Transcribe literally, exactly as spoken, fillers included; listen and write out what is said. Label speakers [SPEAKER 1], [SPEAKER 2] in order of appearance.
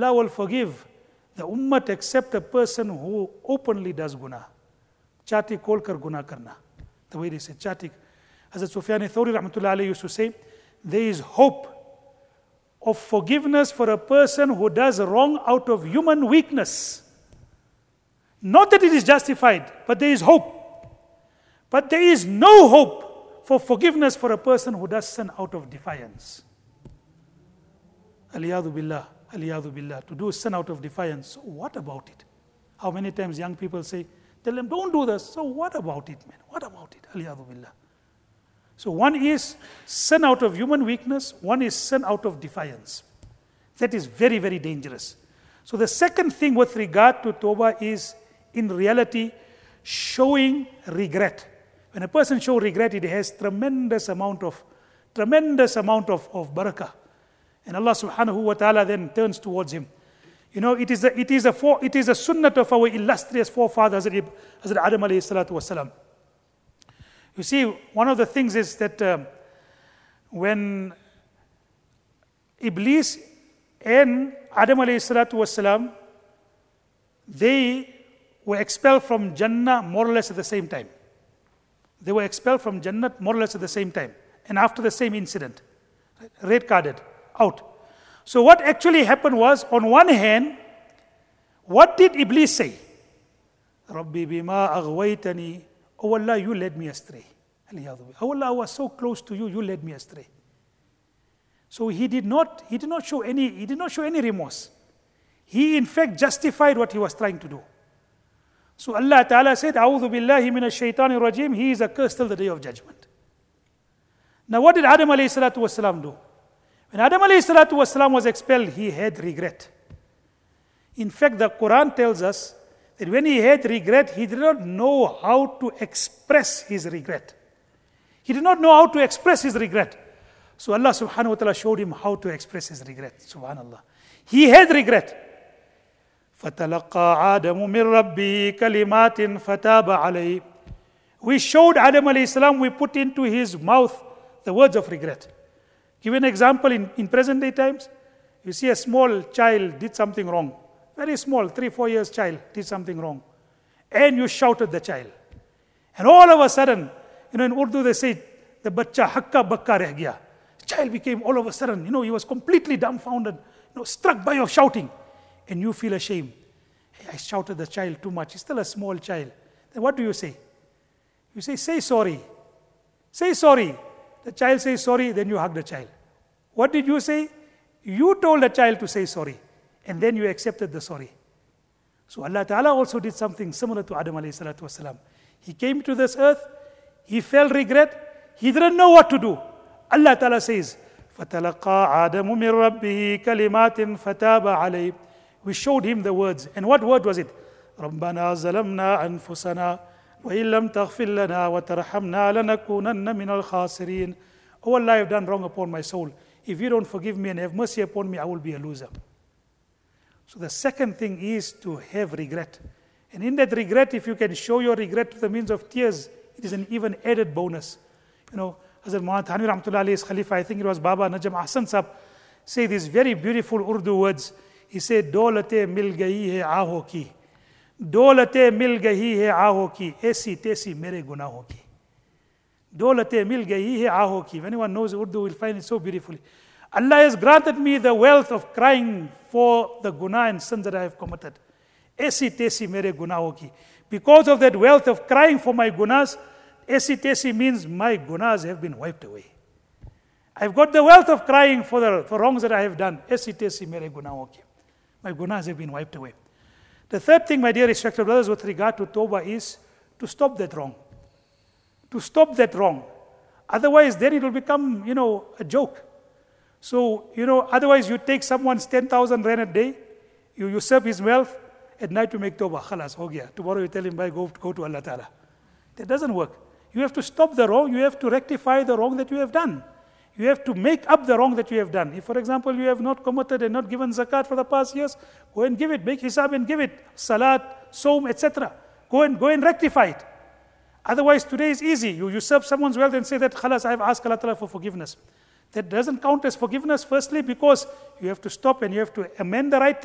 [SPEAKER 1] Allah will forgive the ummah except a person who openly does guna. Chati kolkar guna karna. The way they say chati. Hazrat Sufyan Thawri rahmatullah alayhi used to say, there is hope of forgiveness for a person who does wrong out of human weakness. Not that it is justified, but there is hope. But there is no hope for forgiveness for a person who does sin out of defiance. Aliyadu billah, aliyadu billah. To do sin out of defiance, so what about it? How many times young people say, tell them, don't do this. So what about it, man? What about it? Aliyadu billah. So one is sin out of human weakness, one is sin out of defiance. That is very, very dangerous. So the second thing with regard to tawbah is, in reality, showing regret. When a person shows regret, it has tremendous amount of, tremendous amount of, of barakah. And Allah subhanahu wa ta'ala then turns towards him. You know, it is a, it is a, for, it is a sunnah of our illustrious forefather, Hazrat Adam alayhi salatu wasalam. You see, one of the things is that uh, when Iblis and Adam alayhi salatu wasalam, they were expelled from Jannah more or less at the same time. They were expelled from Jannah more or less at the same time. And after the same incident, red carded, out. So what actually happened was, on one hand, what did Iblis say? Rabbi bima aghwaytani. Oh Allah, you led me astray. Oh Allah, I was so close to you, you led me astray. So he did not, he did not show any, he did not show any remorse. He in fact justified what he was trying to do. So Allah Ta'ala said, A'udhu billahi minash shaitanir rajim, he is accursed till the day of judgment. Now what did Adam alayhi salatu wasalam do? When Adam alayhi salatu wasalam was expelled, he had regret. In fact, the Quran tells us that when he had regret, he did not know how to express his regret. He did not know how to express his regret. So Allah subhanahu wa ta'ala showed him how to express his regret. Subhanallah. He had regret. فَتَلَقَّى آدَمُ مِنْ رَبِّهِ كَلِمَاتٍ فَتَابَ عَلَيْهِ. We showed Adam alayhi salam, we put into his mouth the words of regret. Give an example in, in present day times. You see a small child did something wrong. Very small, three, four years child did something wrong. And you shouted the child. And all of a sudden, you know, in Urdu they say, the bachcha hakka bakka reh gaya. The child became all of a sudden, you know, he was completely dumbfounded, you know, struck by your shouting. And you feel ashamed. Hey, I shouted the child too much. He's still a small child. Then what do you say? You say, say sorry. Say sorry. The child says sorry, then you hug the child. What did you say? You told the child to say sorry. And then you accepted the sorry. So Allah Ta'ala also did something similar to Adam alayhi salatu wasalam. He came to this earth, he felt regret, he didn't know what to do. Allah Ta'ala says, فَتَلَقَّى آدَمُ مِنْ رَبِّهِ كَلِمَاتٍ فَتَابَ عَلَيْهِ. We showed him the words. And what word was it? رَبَّنَا ظَلَمْنَا أَنفُسَنَا وَإِن لَمْ تَغْفِرْ لَنَا وَتَرْحَمْنَا لَنَكُونَنَّ مِنَ الْخَاسِرِينَ. Oh Allah, I have done wrong upon my soul. If you don't forgive me and have mercy upon me, I will be a loser. So the second thing is to have regret. And in that regret, if you can show your regret to the means of tears, it is an even added bonus. You know, Hazrat Muhammad Thani Rahmatullah Alayhi's Khalifa, I think it was Baba Najam Ahsan Sahab, say these very beautiful Urdu words. He said, Dolate mil gayi hai aaho ki. Dolate mil gayi hai aaho ki. Aisi tesi mere gunaho ki. Dolate mil gayi hai aaho ki. If anyone knows Urdu, will find it so beautifully. Allah has granted me the wealth of crying for the guna and sins that I have committed. Aisi tesi mere gunaho ki. Because of that wealth of crying for my gunas, aisi tesi means my gunas have been wiped away. I've got the wealth of crying for the for wrongs that I have done. Aisi tesi mere gunaho ki. My gunas have been wiped away. The third thing, my dear respected brothers, with regard to tawbah is to stop that wrong. To stop that wrong. Otherwise, then it will become, you know, a joke. So, you know, otherwise you take someone's ten thousand rand a day, you usurp his wealth, at night you make tawbah, khalas, ho gaya. Tomorrow you tell him, bye, go, go to Allah Ta'ala. That doesn't work. You have to stop the wrong, you have to rectify the wrong that you have done. You have to make up the wrong that you have done. If, for example, you have not committed and not given zakat for the past years, go and give it, make hisab and give it. Salat, Sawm, et cetera. Go and go and rectify it. Otherwise, today is easy. You usurp someone's wealth and say that, khalas, I have asked Allah Ta'ala for forgiveness. That doesn't count as forgiveness, firstly, because you have to stop and you have to amend the right thing.